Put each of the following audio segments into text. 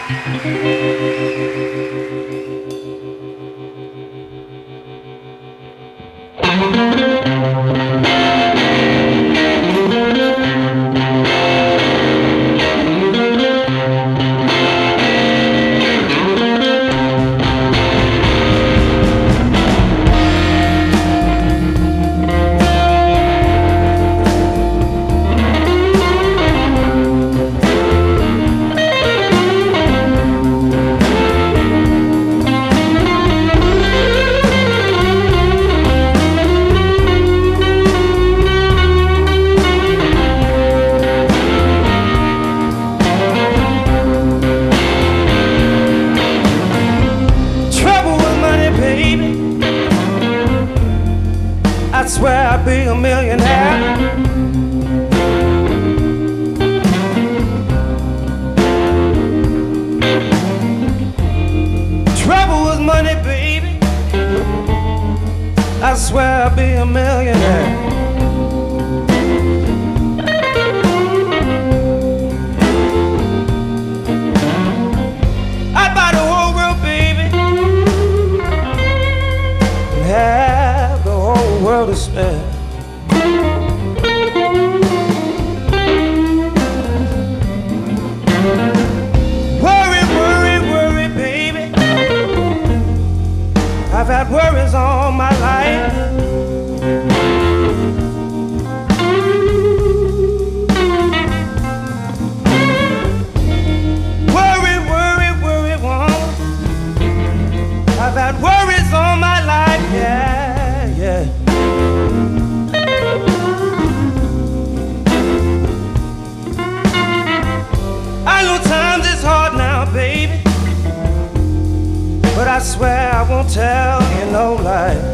I swear I'd be a millionaire. Trouble was money, baby. I swear I'd be a millionaire. I'd buy the whole world, baby, and have the whole world to spare. Worry, worry, worry, baby. I've had worries all my life. Worry, worry, worry, woman. I've had worries all my life, yeah, yeah. I know times is hard now, baby, but I swear I won't tell you no lie.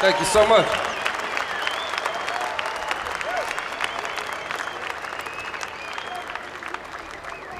Thank you so much.